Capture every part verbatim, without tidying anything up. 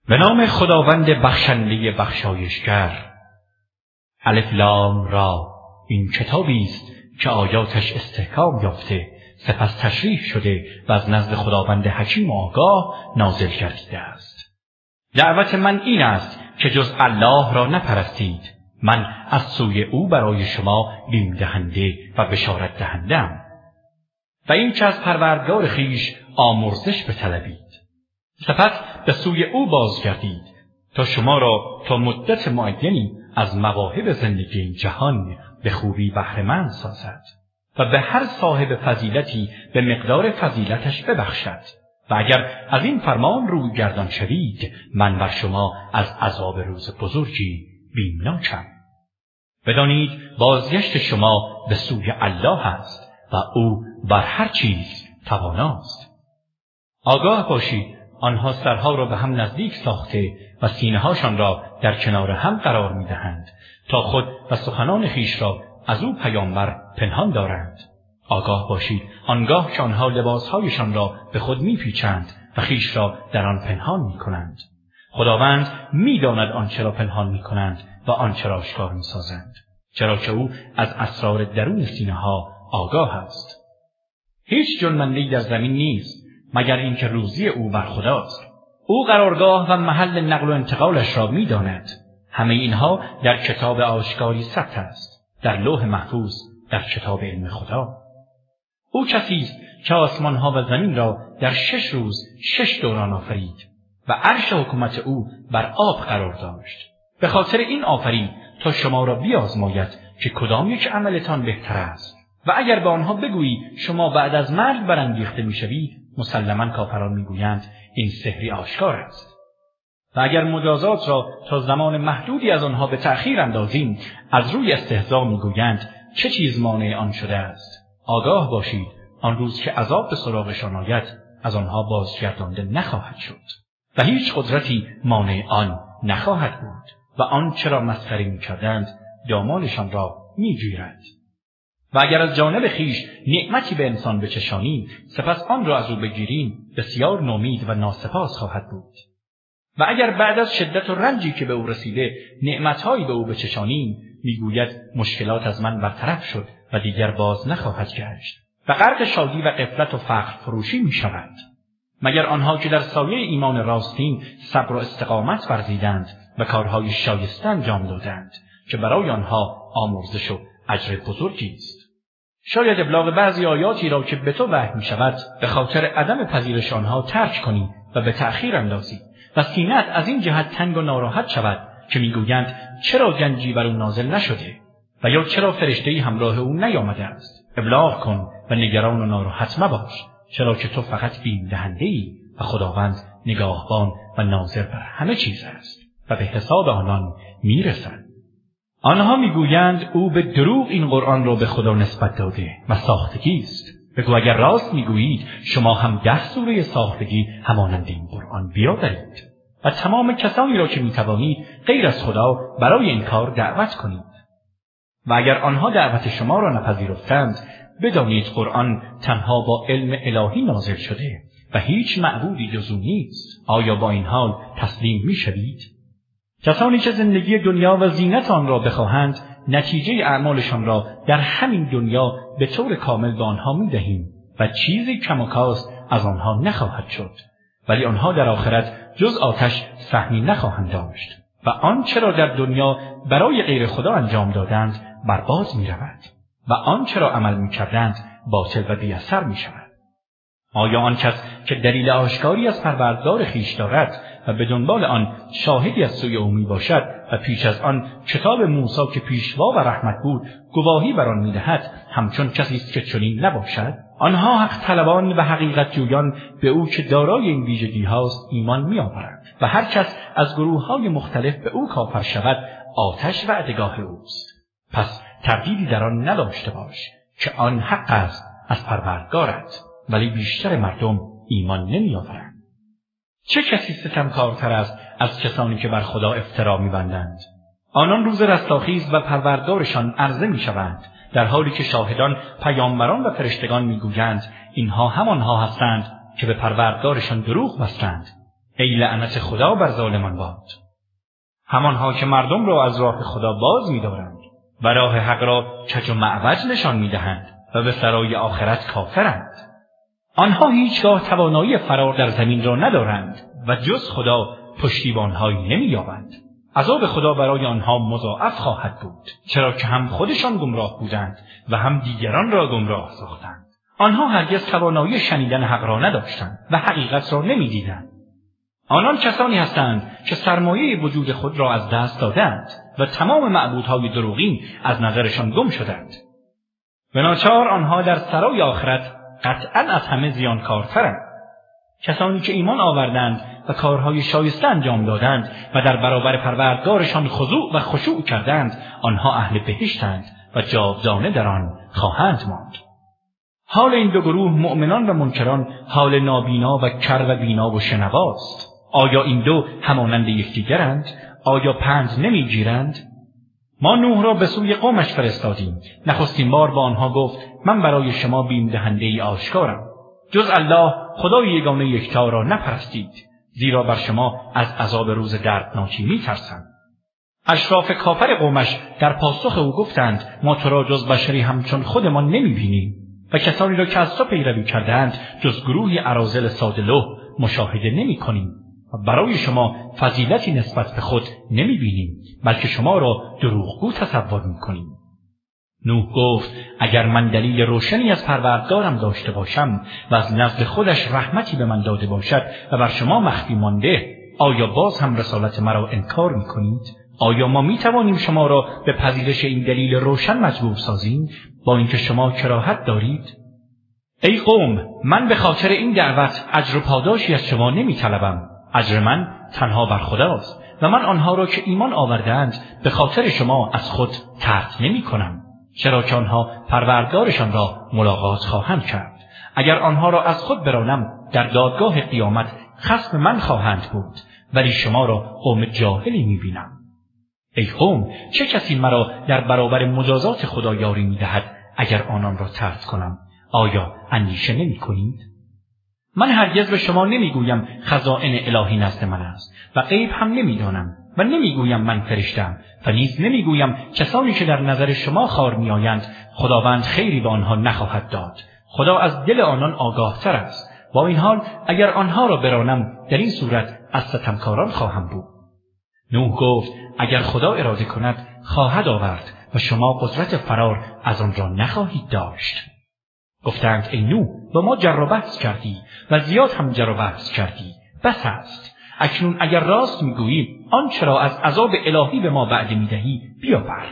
به نام خداوند بخشنده بخشایشگر. الف لام را. این کتابی است که آیاتش استحکام یافته، سپس تشریح شده و از نزد خداوند حکیم و آگاه نازل گردیده است. دعوت من این است که جز الله را نپرستید. من از سوی او برای شما بیم دهنده و بشارت دهنده‌ام و این که از پروردگار خویش آمرزش بطلبید. سپس به سوی او بازگردید تا شما را تا مدت معینی از مواهب زندگی این جهان به خوبی بهره‌مند سازد و به هر صاحب فضیلتی به مقدار فضیلتش ببخشد. و اگر از این فرمان روی گردان شوید، من بر شما از عذاب روز بزرگی بیمناکم. بدانید بازگشت شما به سوی الله است و او بر هر چیز تواناست. آگاه باشید آنها سرها را به هم نزدیک ساخته و سینه‌هاشان را در کنار هم قرار می‌دهند تا خود و سخنان خویش را از او پیامبر پنهان دارند. آگاه باشید آنگاه که آنها لباسهایشان را به خود می‌پیچند و خویش را در آن پنهان می‌کنند. خداوند می‌داند آنچه را پنهان می‌کنند و آنچه را آشکار می‌سازند، چرا که او از اسرار درون سینه‌ها آگاه است. هیچ جنبنده‌ای در زمین نیست مگر اینکه روزی او بر خداست. او قرارگاه و محل نقل و انتقالش را می‌داند. همه اینها در کتاب آشکاری ثبت است، در لوح محفوظ، در کتاب علم خدا. او کسی است که آسمان‌ها و زمین را در شش روز شش دوران آفرید و عرش حکومت او بر آب قرار داشت. به خاطر این آفرید تا شما را بیازماید که کدام یک عملتان بهتر است. و اگر به آنها بگویی شما بعد از مرگ برانگیخته میشوید، مسلماً کافران میگویند این سحری آشکار است. و اگر مجازات را تا زمان محدودی از آنها به تأخیر اندازیم، از روی استهزا میگویند چه چیز مانع آن شده است. آگاه باشید آن روز که عذاب به سراغشان آید، از آنها بازگردانده نخواهد شد و هیچ قدرتی مانع آن نخواهد بود و آن چرا مسخره میکردند دامانشان را میگیرد. و اگر از جانب خویش نعمتی به انسان بچشانیم، سپس آن را از او بگیریم، بسیار نومید و ناسپاس خواهد بود. و اگر بعد از شدت و رنجی که به او رسیده نعمتهایی به او بچشانیم، میگوید مشکلات از من برطرف شد و دیگر باز نخواهد گشت و غرق شادی و غفلت و فقر فروشی می شود. مگر آنها که در سایه ایمان راستین صبر و استقامت ورزیدند و کارهای شایسته انجام دادند که برای آنها آمرزش و اجر بزرگی است. شاید ابلاغ بعضی آیاتی را که به تو وحی می شود به خاطر عدم پذیرش آنها ترک کنی و به تأخیر اندازی و سینه‌ات از این جهت تنگ و ناراحت شود که میگویند چرا گنجی بر او نازل نشده و یا چرا فرشته‌ای همراه او نیامده است. ابلاغ کن و نگران و ناراحت مباش، چرا که تو فقط بیم دهنده‌ای و خداوند نگاهبان و ناظر بر همه چیز است و به حساب آنان میرسد. آنها میگویند او به دروغ این قرآن را به خدا نسبت داده و ساختگی است. بگو اگر راست میگویید شما هم ده سوره ساختگی همانند این قرآن بیاورید و تمام کسانی را که میتوانید غیر از خدا برای این کار دعوت کنید. و اگر آنها دعوت شما را نپذیرفتند، بدانید قرآن تنها با علم الهی نازل شده و هیچ معبودی جز او نیست. آیا با این حال تسلیم میشوید؟ کسانی که زندگی دنیا و زینت آن را بخواهند، نتیجه اعمالشان را در همین دنیا به طور کامل به آنها میدهیم و چیزی کم و کاست از آنها نخواهد شد، ولی آنها در آخرت جز آتش سهمی نخواهند داشت و آنچه را در دنیا برای غیر خدا انجام دادند برباد می رود و آنچه را عمل می کردند باطل و بی اثر می شود. آیا آن کس که دلیل آشکاری از پروردگار خویش دارد و به دنبال آن شاهدی از سوی او می باشد و پیش از آن کتاب موسی که پیشوا و رحمت بود گواهی بر آن می دهد، همچون کسی است که چنین نباشد؟ آنها حق طلبان و حقیقت جویان به او که دارای این ویژگی هاست ایمان می آورند و هر کس از گروه های مختلف به او کافر شود آتش وعدگاه اوست. پس تردیدی در آن نداشته باش که آن حق است از پروردگارت، ولی بیشتر مردم ایمان نمی آورند. چه کسی ستمکارتر است از کسانی که بر خدا افترا می‌بندند؟ آنان روز رستاخیز و پروردگارشان عرضه می‌شوند، در حالی که شاهدان، پیامبران و فرشتگان می‌گویند اینها همانها هستند که به پروردگارشان دروغ بستند. ای لعنت خدا بر ظالمان باد. همانها که مردم را از راه خدا باز می‌دارند و راه حق را کج و معوج نشان می‌دهند و به سرای آخرت کافرند. آنها هیچگاه توانایی فرار در زمین را ندارند و جز خدا پشتیبان‌هایی نمی‌یابند. عذاب خدا برای آنها مضاعف خواهد بود، چرا که هم خودشان گمراه بودند و هم دیگران را گمراه ساختند. آنها هرگز توانایی شنیدن حق را نداشتند و حقیقت را نمی‌دیدند. آنان کسانی هستند که سرمایه وجود خود را از دست دادند و تمام معبودهای دروغین از نظرشان گم شدند. به ناچار آنها در سرای آخرت قطعاً از همه زیانکارترند. کسانی که ایمان آوردند و کارهای شایسته انجام دادند و در برابر پروردگارشان خضوع و خشوع کردند، آنها اهل بهشتند و جاودانه در آن خواهند ماند. حال این دو گروه مؤمنان و منکران حال نابینا و کر و بینا و شنواست. آیا این دو همانند یکدیگرند؟ آیا پند نمیگیرند؟ ما نوح را به سوی قومش فرستادیم. نخستین بار با آنها گفت من برای شما بیم دهنده ای آشکارم. جز الله خدای یگانه یکتا را نپرستید، زیرا بر شما از عذاب روز دردناکی می‌ترسند. اشراف کافر قومش در پاسخ او گفتند ما تو را جز بشری همچون خودمان نمی‌بینیم و کسانی را که از تو پیروی کردند جز گروهی اراذل ساده‌لوح مشاهده نمی‌کنیم و برای شما فضیلتی نسبت به خود نمی‌بینیم، بلکه شما را دروغگو تصور می‌کنیم. نوح گفت اگر من دلیل روشنی از پروردگارم داشته باشم و از نزد خودش رحمتی به من داده باشد و بر شما مخفی مانده، آیا باز هم رسالت مرا انکار می‌کنید؟ آیا ما می‌توانیم شما را به پذیرش این دلیل روشن مجبور سازیم با اینکه شما کراهت دارید؟ ای قوم، من به خاطر این دعوت اجر و پاداشی از شما نمی‌طلبم. اجر من تنها بر خداست و من آنها را که ایمان آوردند به خاطر شما از خود طرد نمی‌کنم، چرا که آنها پروردگارشان را ملاقات خواهند کرد. اگر آنها را از خود برانم در دادگاه قیامت خصم من خواهند بود، ولی شما را قوم جاهلی می‌بینم. ای قوم، چه کسی مرا در برابر مجازات خدا یاری می‌دهد اگر آنان را طرد کنم؟ آیا اندیشه نمی‌کنید؟ من هرگز به شما نمیگویم خزائن الهی نزد من است و غیب هم نمیدانم و نمیگویم من فرشته‌ام و نیز نمیگویم کسانی که در نظر شما خوار میآیند خداوند خیری به آنها نخواهد داد. خدا از دل آنان آگاه تر است. با این حال اگر آنها را برانم در این صورت از ستمکاران خواهم بود. نوح گفت اگر خدا اراده کند خواهد آورد و شما قدرت فرار از آن را نخواهید داشت. گفتند ای نوح با ما جر و بحث کردی و زیاد هم جر و بحث کردی، بس است. اکنون اگر راست میگویی آنچه را از عذاب الهی به ما وعده میدهی بیاور.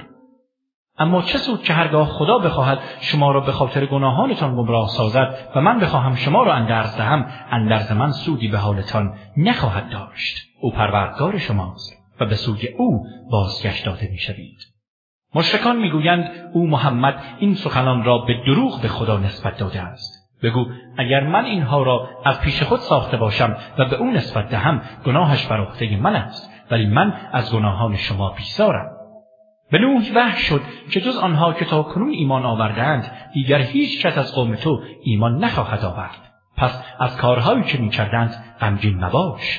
اما چه سود که هرگاه خدا بخواهد شما را به خاطر گناهانتان گمراه سازد و من بخواهم شما را اندرز دهم، اندرز من سودی به حالتان نخواهد داشت. او پروردگار شماست و به سوی او بازگشت داده میشوید. مشرکان میگویند او محمد این سخنان را به دروغ به خدا نسبت داده است. بگو اگر من اینها را از پیش خود ساخته باشم و به او نسبت دهم گناهش بر عهده من است، ولی من از گناهان شما بیزارم. به نوح وحی شد که جز آنها که تا کنون ایمان آوردند دیگر هیچ کس از قوم تو ایمان نخواهد آورد. پس از کارهایی که میکردند غمگین مباش.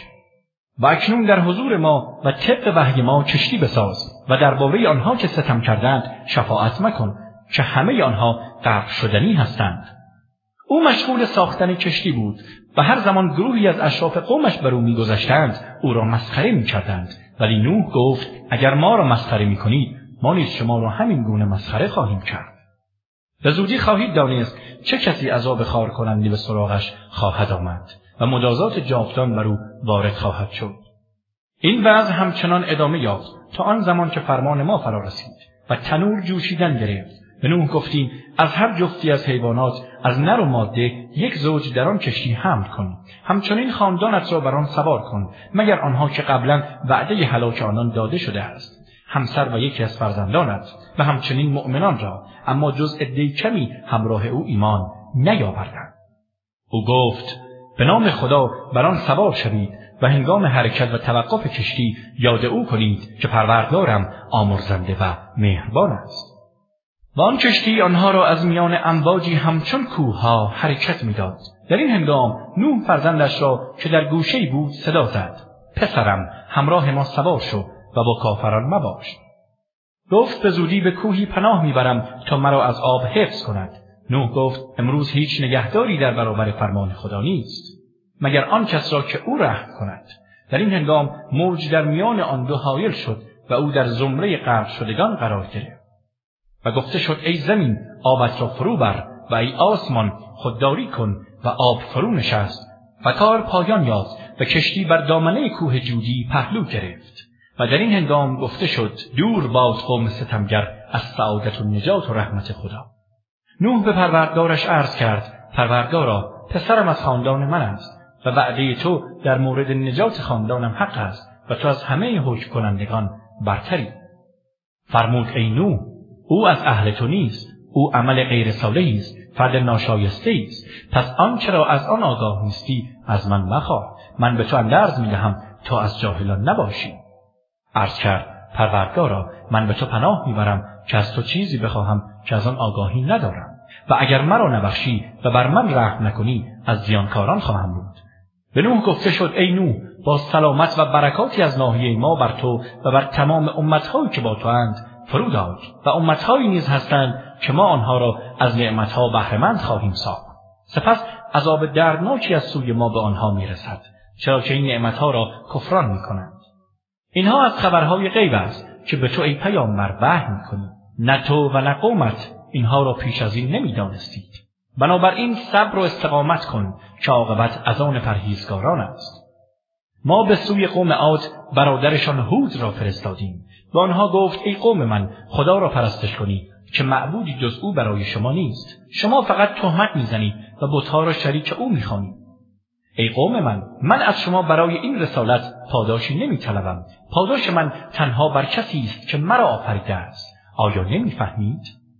و اکنون در حضور ما و طبق وحی ما کشتی بساز و درباره آنها که ستم کردند شفاعت مکن که همه آنها غرق شدنی هستند. او مشغول ساختن کشتی بود و هر زمان گروهی از اشراف قومش بر او می‌گذشتند او را مسخره می‌کردند، ولی نوح گفت اگر ما را مسخره می‌کنید ما نیز شما را همین گونه مسخره خواهیم کرد. به زودی خواهید دانست چه کسی عذاب خار کننده به سراغش خواهد آمد و مجازات جاودان بر او وارد خواهد شد. این وضع همچنان ادامه یافت تا آن زمان که فرمان ما فرا رسید و تنور جوشیدن گرفت. به نوح گفتیم از هر جفتی از حیوانات از نر و ماده یک زوج در آن کشتی حمل کن، همچنین خاندانت را بر آن سوار کن، مگر آنها که قبلا وعده هلاک آنان داده شده است، همسر و یکی از فرزندانت و همچنین مؤمنان را، اما جز عده کمی همراه او ایمان نیاوردند. او گفت به نام خدا بر آن سوار شوید و هنگام حرکت و توقف کشتی یاد او کنید که پروردگارم آمرزنده و مهربان است. و آن کشتی آنها را از میان امواجی همچون کوهها حرکت می‌داد. در این هنگام نوح فرزندش را که در گوشه‌ای بود صدا زد: پسرم، همراه ما سوار شو و با کافران مباش. گفت به زودی به کوهی پناه میبرم تا مرا از آب حفظ کند. نوح گفت امروز هیچ نگهداری در برابر فرمان خدا نیست مگر آن کس را که او رحم کند. در این هنگام موج در میان آن دو حایل شد و او در زمره غرق شدگان قرار گرفت. و گفته شد ای زمین آبت را فرو بر و ای آسمان خودداری کن و آب فرو نشست و کار پایان یافت و کشتی بر دامنه کوه جودی پهلو گرفت. و در این هنگام گفته شد دور باد قوم ستمگر از سعادت و نجات و رحمت خدا. نوح به پروردگارش عرض کرد: پروردگارا، پسرم از خاندان من است و وعده تو در مورد نجات خاندانم حق است و تو از همه حکم کنندگان برتری. فرمود ای نوح، او از اهل تو نیست، او عمل غیر صالحی است، فرد ناشایسته است. پس آنچه را از آن آگاه نیستی از من مخواه، من به تو اندرز میدهم تا از جاهلان نباشی. عرض کرد: پروردگارا، من به تو پناه میبرم که از تو چیزی بخواهم که از آن آگاهی ندارم و اگر مرا نبخشی و بر من رحم نکنی از زیانکاران خواهم بود. به نوح گفته شد ای نوح، با سلامت و برکاتی از ناحیه ما بر تو و بر تمام امتهایی که با تو اند فرود آی و امتهایی نیز هستند که ما آنها را از نعمتها بهره‌مند خواهیم ساخت. سپس عذاب دردناکی از سوی ما به آنها میرسد، چرا که این نعمتها را کفران میکنند. اینها از خبرهای غیب است که به تو ای پیامبر وحی میکنی. نه تو و نه قومت اینها را پیش از این نمیدانستید. بنابراین صبر و استقامت کن که عاقبت از آن پرهیزگاران است. ما به سوی قوم عاد برادرشان هود را فرستادیم و آنها گفت ای قوم من، خدا را پرستش کنید که معبودی جز او برای شما نیست. شما فقط تهمت میزنید و بت‌ها را شریک او میخوانید. ای قوم من، من از شما برای این رسالت پاداشی نمیطلبم. پاداش من تنها بر کسی است که مرا آفریده است. آیا نمیفهمید؟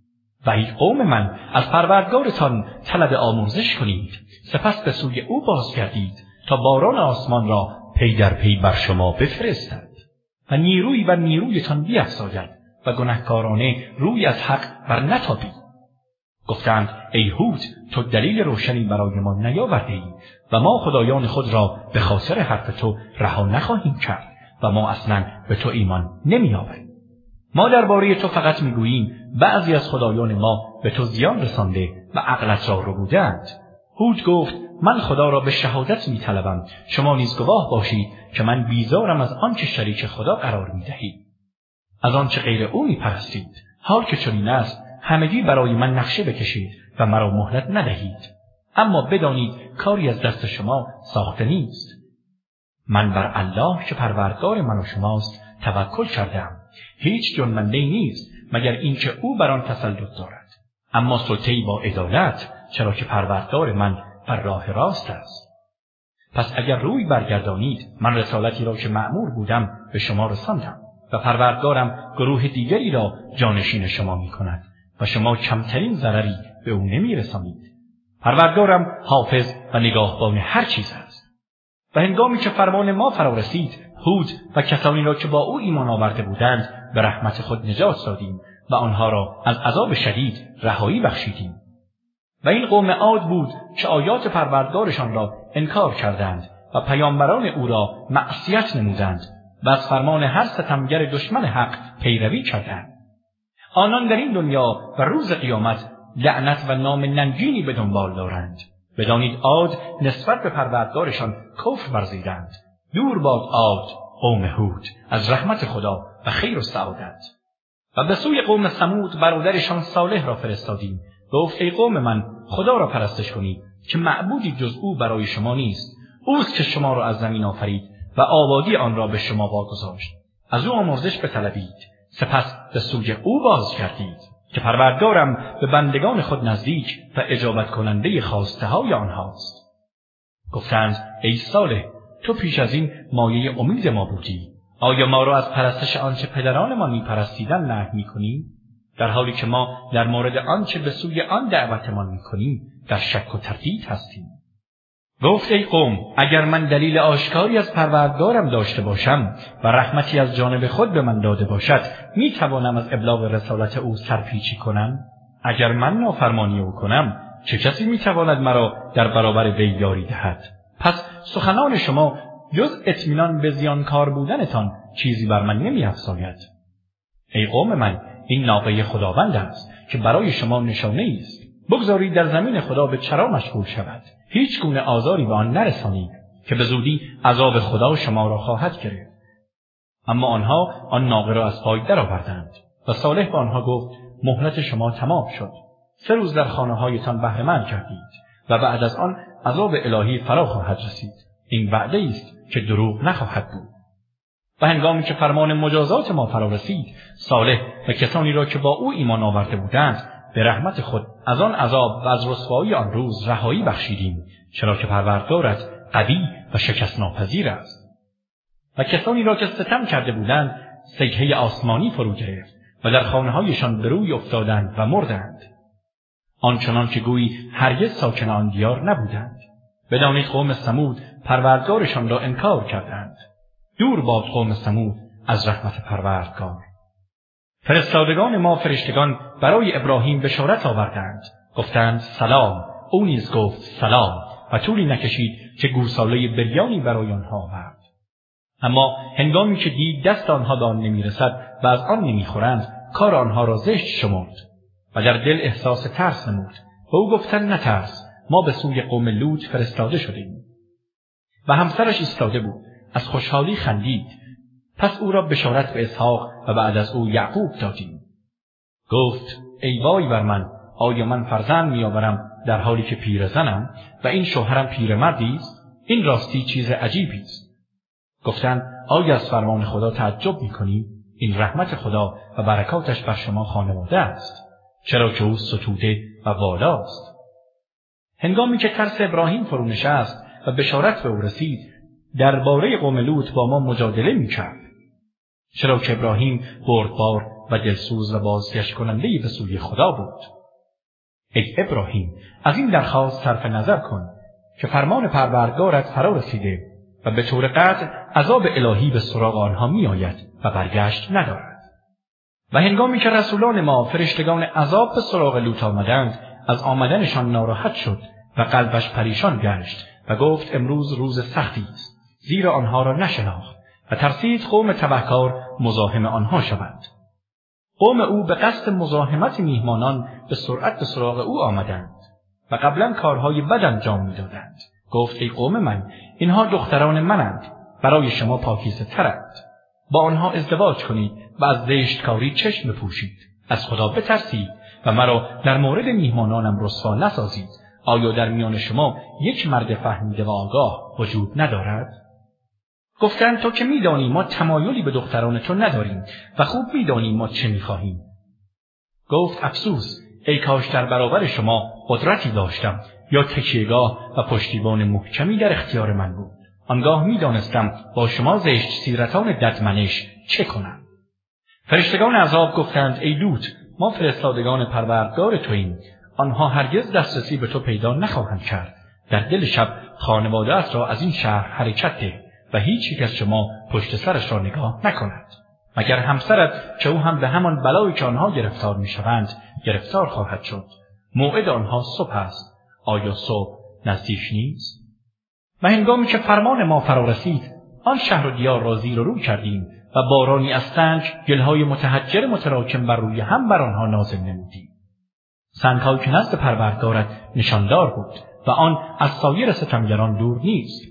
و ای قوم من، از پروردگارتان طلب آموزش کنید، سپس به سوی او بازگردید تا باران آسمان را پی در پی بر شما بفرستد و نیروی و نیرویتان بیفزاید و گنهکارانه روی از حق بر نتابید. گفتند ای هود، تو دلیل روشنی برای ما نیاورده ای و ما خدایان خود را به خاطر حرف تو رها نخواهیم کرد و ما اصلا به تو ایمان نمی آوریم. ما درباره تو فقط میگوییم بعضی از خدایان ما به تو زیان رسانده و عقلت را ربودند. هود گفت من خدا را به شهادت می طلبم، شما نیز گواه باشید که من بیزارم از آنچه شریک خدا قرار می دهید، از آنچه غیر او می پرستید. حال که چنین است همگی برای من نقشه بکشید و مرا مهلت ندهید، اما بدانید کاری از دست شما ساخته نیست. من بر الله که پروردگار من و شماست توکل کردم، هیچ جنبنده نیست مگر اینکه او بر آن تسلط دارد، اما سلطه‌ای با عدالت، چرا که پروردگار من بر راه راست است. پس اگر روی برگردانید من رسالتی را که مأمور بودم به شما رساندم و پروردگارم گروه دیگری را جانشین شما می کند و شما کمترین ضرری به او نمی رسانید. پروردگارم حافظ و نگاهبان هر چیز است. و هنگامی که فرمان ما فرا رسید، هود و کسانی را که با او ایمان آورده بودند به رحمت خود نجات دادیم و آنها را از عذاب شدید رهایی بخشیدیم. و این قوم عاد بود که آیات پروردگارشان را انکار کردند و پیامبران او را معصیت نمودند و از فرمان هر ستمگر دشمن حق پیروی کردند. آنان در این دنیا و روز قیامت لعنت و نام ننگینی به دنبال دارند. بدانید عاد نسبت به پروردگارشان کفر ورزیدند. دور باد عاد قوم هود از رحمت خدا و خیر و سعادت. و به سوی قوم ثمود برادرشان صالح را فرستادیم. گفت ای قوم من، خدا را پرستش کنید که معبودی جز او برای شما نیست. اوست که شما را از زمین آفرید و آبادی آن را به شما واگذاشت. از او آمرزش بطلبید، سپس به سوی او بازگردید که پروردگارم به بندگان خود نزدیک و اجابت کننده خواسته های آنهاست. گفتند ای صالح، تو پیش از این مایه امید ما بودی. آیا ما را از پرستش آنچه پدرانمان می‌پرستیدند نهی می‌کنی؟ در حالی که ما در مورد آنچه به سوی آن دعوتمان می‌کنیم در شک و تردید هستیم. گفت ای قوم، اگر من دلیل آشکاری از پروردگارم داشته باشم و رحمتی از جانب خود به من داده باشد، می توانم از ابلاغ رسالت او سرپیچی کنم؟ اگر من نافرمانی او کنم، چه کسی می تواند مرا در برابر وی یاری دهد؟ پس سخنان شما جز اطمینان به زیانکار بودنتان چیزی بر من نمی افزاید. ای قوم من، این ناقه خداوند است که برای شما نشانه است. بگذارید در زمین خدا به چرا مشغول شود. هیچ گونه آزاری به آن نرسانید که به زودی عذاب خدا شما را خواهد گرفت. اما آنها آن ناقه را از پای درآوردند و صالح به آنها گفت مهلت شما تمام شد. سه روز در خانه‌هایتان بهره مند کردید و بعد از آن عذاب الهی فرا خواهد رسید. این وعده است که دروغ نخواهد بود. و هنگامی که فرمان مجازات ما فرا رسید، صالح و کسانی را که با او ایمان آورده بودند به رحمت خود از آن عذاب و از رسوایی آن روز رهایی بخشیدیم، چرا که پروردگارت قوی و شکست ناپذیر است. و کسانی را که ستم کرده بودند سیحه آسمانی فرو گرفت و در خانه‌هایشان به روی افتادند و مردند، آنچنان که گویی هرگز ساکن آن دیار نبودند. بدانید قوم ثمود پروردگارشان را انکار کردند. دور باد قوم ثمود از رحمت پروردگار. فرستادگان ما فرشتگان برای ابراهیم بشارت آوردند، گفتند سلام. او نیز گفت سلام و طولی نکشید که گوساله بریانی برای آنها آورد. اما هنگامی که دید دست آنها به آن نمیرسد و از آن نمیخورند، کار آنها را زشت شمرد و در دل احساس ترس نمود. و او گفتند نترس، ما به سوی قوم لوط فرستاده شدیم. و همسرش ایستاده بود، از خوشحالی خندید. پس او را بشارت به اسحاق و بعد از او یعقوب دادیم. گفت ای وای بر من، آیا من فرزند میآورم در حالی که پیرزنم و این شوهرم پیرمردی است؟ این راستی چیز عجیبی است. گفتند آیا از فرمان خدا تعجب میکنی؟ این رحمت خدا و برکاتش بر شما خانواده است، چرا که او ستوده و والاست. هنگامی که ترس ابراهیم فرو نشست و بشارت به او رسید، درباره قوم لوط با ما مجادله میکرد، چرا که ابراهیم بردبار و دلسوز و بازگشت کننده‌ای به سوی خدا بود. ای ابراهیم، از این درخواست صرف نظر کن که فرمان پروردگارت فرا رسیده و به طور قطع عذاب الهی به سراغ آنها می آید و برگشت ندارد. و هنگامی که رسولان ما فرشتگان عذاب به سراغ لوط آمدند، از آمدنشان ناراحت شد و قلبش پریشان گشت و گفت امروز روز سختی است، زیرا آنها را نشناخت و ترسید قوم تبهکار مزاحم آنها شوند. قوم او به قصد مزاحمت میهمانان به سرعت به سراغ او آمدند و قبلا کارهای بد انجام میدادند. گفت ای قوم من، اینها دختران منند، برای شما پاکیزه ترند. با آنها ازدواج کنید و از زشتکاری چشم بپوشید. از خدا بترسید و مرا در مورد میهمانانم رسوا نسازید. آیا در میان شما یک مرد فهمیده و آگاه وجود ندارد؟ گفتند تو که میدانی ما تمایلی به دختران تو نداریم و خوب میدانیم ما چه میخواهیم. گفت افسوس، ای کاش در برابر شما قدرتی داشتم یا تکیهگاه و پشتیبان محکمی در اختیار من بود. آنگاه میدانستم با شما زشت سیرتان ددمنش چه کنم. فرشتگان عذاب گفتند ای لوط، ما فرستادگان پروردگار توییم. آنها هرگز دسترسی به تو پیدا نخواهند کرد. در دل شب خانواده‌ات را از این شهر حرکت ده و هیچ یک از شما پشت سرش را نگاه نکند، مگر همسرت که او هم به همان بلایی که آنها گرفتار میشوند گرفتار خواهد شد. موعد آنها صبح است، آیا صبح نزدیک نیست؟ و هنگامی که فرمان ما فرا رسید، آن شهر و دیار را زیر و رو کردیم و بارانی از سنگ گلهای متحجر متراکم بر روی هم بر آنها نازل نمودیم. سنگ‌هایی که نزد پروردگارت نشاندار بود و آن از سایر ستمگران دور نیست.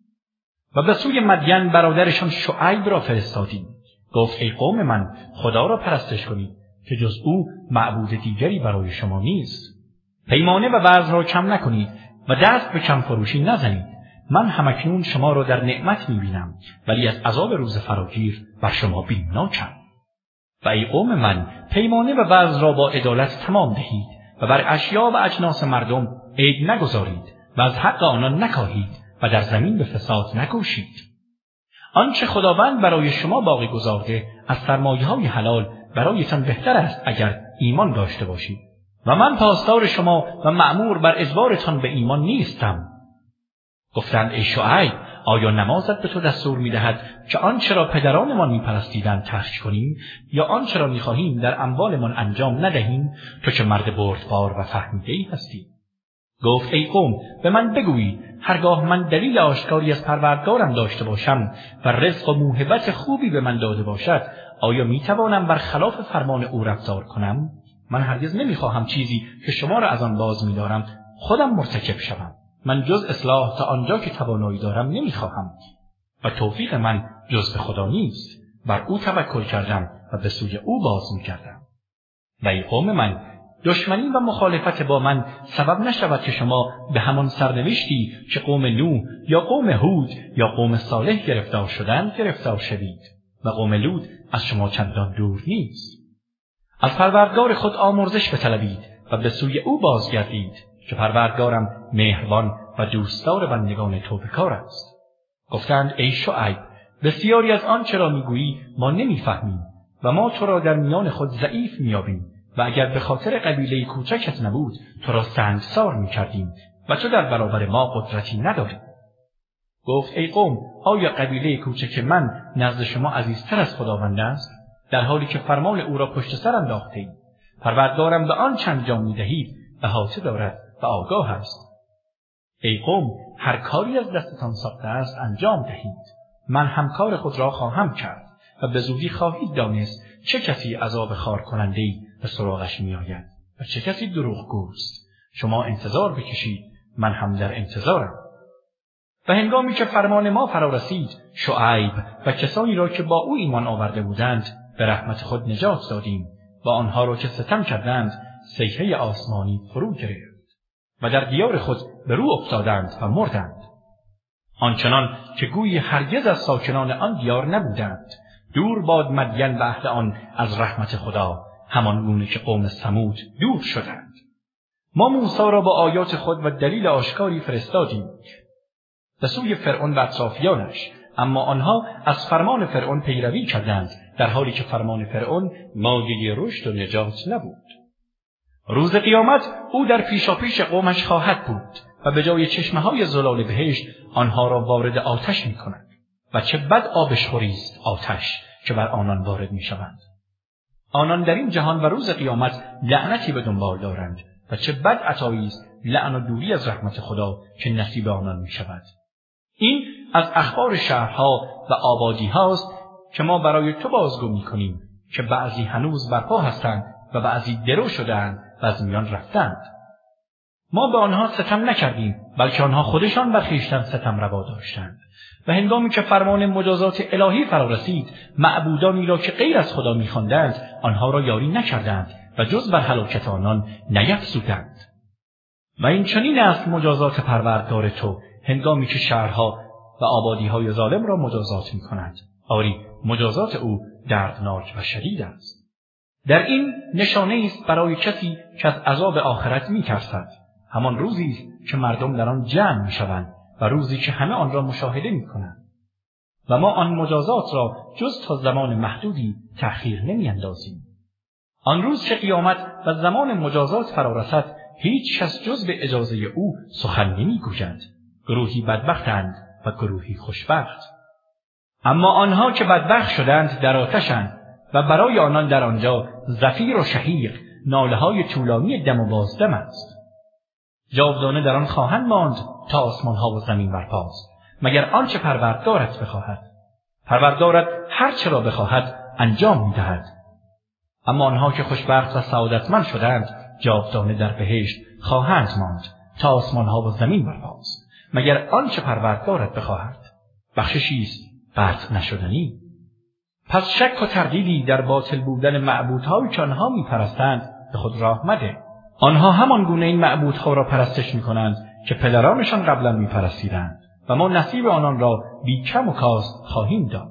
و به سوی مدین برادرشان شعیب را فرستادیم. گفت ای قوم من، خدا را پرستش کنید که جز او معبود دیگری برای شما نیست. پیمانه و وزن را کم نکنید و دست به کم فروشی نزنید. من همکنون شما را در نعمت میبینم، ولی از عذاب روز فراگیر بر شما بیمناکم. و ای قوم من، پیمانه و وزن را با عدالت تمام دهید و بر اشیا و اجناس مردم عیب نگذارید و از حق آنان نکاهید و در زمین به فساد نکوشید. آنچه خداوند برای شما باقی گذارده از سرمایه‌های حلال برایتان بهتر است اگر ایمان داشته باشید. و من پاسدار شما و مأمور بر اجبارتان به ایمان نیستم. گفتند ای شعیب، آیا نمازت به تو دستور می‌دهد که آنچه را پدرانمان می‌پرستیدند ترک کنیم یا آنچه را می‌خواهیم در اموالمان انجام ندهیم؟ تو که مرد بردبار و فهمیده‌ای هستی. گفت ای قوم، به من بگویید هرگاه من دلیل آشکاری از پروردگارم داشته باشم و رزق و موهبت خوبی به من داده باشد، آیا می‌توانم برخلاف فرمان او رفتار کنم؟ من هرگز نمی‌خواهم چیزی که شما را از آن باز می‌دارم خودم مرتکب شوم. من جز اصلاح تا آنجا که توانایی دارم نمی‌خواهم و توفیق من جز به خدا نیست. بر او توکل کردم و به سوی او باز می‌گردم. و ای قوم من، دشمنی و مخالفت با من سبب نشود که شما به همان سرنوشتی که قوم نوح یا قوم هود یا قوم صالح گرفتار شدند گرفتار شوید و قوم لوط از شما چندان دور نیست. از پروردگار خود آمرزش بطلبید و به سوی او بازگردید که پروردگارم مهربان و دوستدار بندگان توبه‌کار است. گفتند ای شعیب، بسیاری از آنچه را میگویی ما نمیفهمیم و ما تو را در میان خود ضعیف میابیم و اگر به خاطر قبیله کوچکت نبود تو را سنگسار میکردیم و تو در برابر ما قدرتی نداری. گفت ای قوم، آیا قبیله کوچک من نزد شما عزیزتر از خداوند است در حالی که فرمان او را پشت سر انداختید؟ پروردگارم به آن چند جام میدهید احاطه دارد و آگاه است. ای قوم، هر کاری از دستتان ساخته است انجام دهید. من همکار خود را خواهم کرد و به زودی خواهید دانست چه کسی عذاب خار کننده‌ای به سراغش میآید و چه کسی دروغگوست. شما انتظار بکشید، من هم در انتظارم. و هنگامی که فرمان ما فرا رسید، شعیب و کسانی را که با او ایمان آورده بودند به رحمت خود نجات دادیم و آنها را که ستم کردند صیحه آسمانی فرو گرفت و در دیار خود به رو افتادند و مردند. آنچنان که گویی هرگز از ساکنان آن دیار نبودند. دور باد مدین و اهل آن از رحمت خدا، همان گونه که قوم ثمود دور شدند. ما موسی را با آیات خود و دلیل آشکاری فرستادیم به سوی فرعون و اطرافیانش، اما آنها از فرمان فرعون پیروی کردند در حالی که فرمان فرعون مایه رشد و نجات نبود. روز قیامت او در پیشاپیش قومش خواهد بود و به جای چشمه‌های زلال بهشت آنها را وارد آتش می‌کند و چه بد آبشخوری است آتش که بر آنان وارد می‌شوند. آنان در این جهان و روز قیامت لعنتی به دنبال دارند و چه بد عطایی است لعن و دوری از رحمت خدا که نصیب آنان می‌شود. این از اخبار شهرها و آبادی هاست که ما برای تو بازگو می‌کنیم که بعضی هنوز برپا هستند و بعضی درو شدند و از میان رفتند. ما به آنها ستم نکردیم، بلکه آنها خودشان بر خویشتن ستم روا داشتند. و هنگامی که فرمان مجازات الهی فرا رسید، معبودانی را که غیر از خدا می‌خواندند آنها را یاری نکردند و جز بر هلاکت آنان نیفزودند. و این چنین است مجازات پروردگار تو هنگامی که شهرها و آبادی‌های ظالم را مجازات می‌کند. آری، مجازات او دردناک و شدید است. در این نشانه است برای کسی که از عذاب آخرت می‌ترسد. همان روزی است که مردم در آن جمع می‌شوند و روزی که همه آن را مشاهده می‌کنند. و ما آن مجازات را جز تا زمان محدودی تأخیر نمی‌اندازیم. آن روز که قیامت و زمان مجازات فرا رسد، هیچ کس جز به اجازه او سخن نمی‌گوید. گروهی بدبختند و گروهی خوشبخت. اما آنها که بدبخت شدند در آتشند و برای آنان در آنجا زفیر و شهیق، ناله‌های طولانی دم و بازدم است. جاودانه در آن خواهند ماند تا آسمان‌ها و زمین برپاست، مگر آنچه پروردگارت بخواهد. پروردگارت هر چه را بخواهد انجام می‌دهد. اما آنها که خوشبخت و سعادتمند شدند جاودانه در بهشت خواهند ماند تا آسمان‌ها و زمین برپاست، مگر آنچه پروردگارت بخواهد. بخششی است قطع نشدنی. پس شک و تردیدی در باطل بودن معبودهایی که آنها می‌پرستند به خود راه مده. آنها همان گونه این معبودها را پرستش می‌کنند که پدرانشان قبلا می‌پرستیدند و ما نصیب آنان را بی کم و کاست خواهیم داد.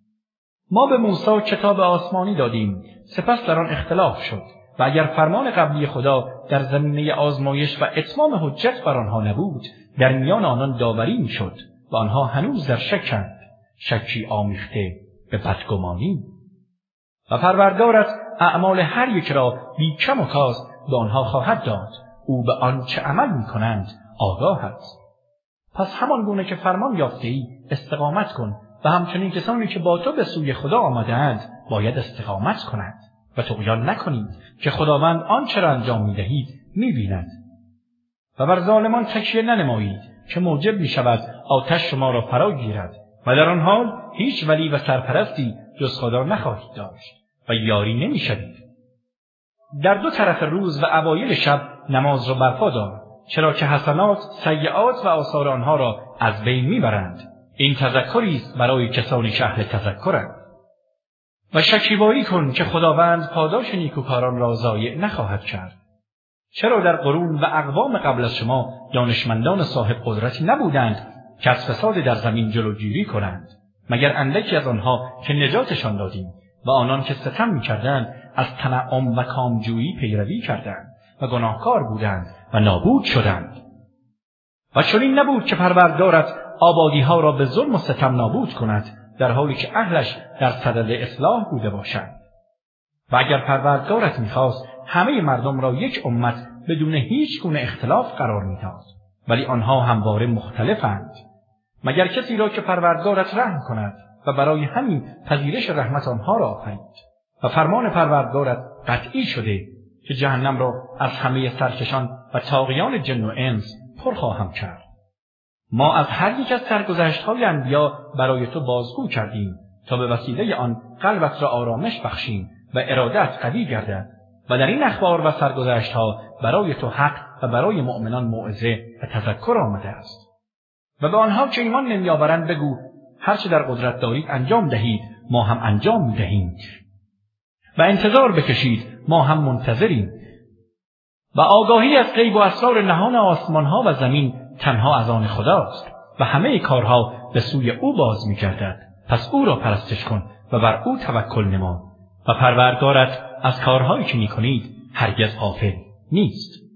ما به موسی کتاب آسمانی دادیم، سپس در آن اختلاف شد و اگر فرمان قبلی خدا در زمینه آزمایش و اتمام حجت بر آنها نبود، در میان آنان داوری می‌شد و آنها هنوز در شکند، شکی آمیخته به بدگمانی. و پروردگارت اعمال هر یک را بی کم و کاست به آنها خواهد داد. او به آن چه عمل می‌کنند آگاه است. پس همان گونه که فرمان یافته ای استقامت کن و همچنین کسانی که با تو به سوی خدا آمده‌اند باید استقامت کنند و طغیان نکنید که خداوند آنچه را انجام می‌دهید می‌بیند. و بر ظالمان تکیه ننمایید که موجب می‌شود آتش شما را فرا گیرد و در آن حال هیچ ولی و سرپرستی جز خدا نخواهید داشت و یاری نمی‌شوید. در دو طرف روز و اوایل شب نماز را برپا دار، چرا که حسنات سیئات و آثار آنها را از بین میبرند. این تذکری است برای کسانی که اهل تذکرند. و شکیبایی کن که خداوند پاداش نیکوکاران را ضایع نخواهد کرد. چرا در قرون و اقوام قبل از شما دانشمندان صاحب قدرتی نبودند که از فساد در زمین جلوگیری کنند، مگر اندکی از آنها که نجاتشان دادیم و آنان که ستم می‌کردند از تنعم و کامجویی پیروی کردند و گناهکار بودند و نابود شدند. و چنین نبود که پروردگارت آبادی‌ها را به ظلم و ستم نابود کند در حالی که اهلش در صدد اصلاح بوده باشند. و اگر پروردگارت می‌خواست همه مردم را یک امت بدون هیچ گونه اختلاف قرار می‌داد، ولی آنها همواره مختلفند. مگر کسی را که پروردگارت رحم کند و برای همین پذیرش رحمت آنها را آفرید. و فرمان پروردگارت قطعی شده که جهنم را از همه سرکشان و طاغیان جن و انس پر خواهم کرد. ما از هر یک از سرگذشت‌های انبیا برای تو بازگو کردیم تا به وسیله آن قلبت را آرامش بخشیم و ارادت قوی گردد و در این اخبار و سرگذشت‌ها برای تو حق و برای مؤمنان موعظه و تذکر آمده است. و به آنها که ایمان نمی‌آورند بگو هر چه در قدرت دارید انجام دهید، ما هم انجام می‌دهیم. و انتظار بکشید، ما هم منتظریم. و آگاهی از غیب و اسرار نهان آسمان‌ها و زمین تنها از آن خداست و همه کارها به سوی او باز می‌گردد. پس او را پرستش کن و بر او توکل نما و پروردگارت از کارهایی که می‌کنید هرگز غافل نیست.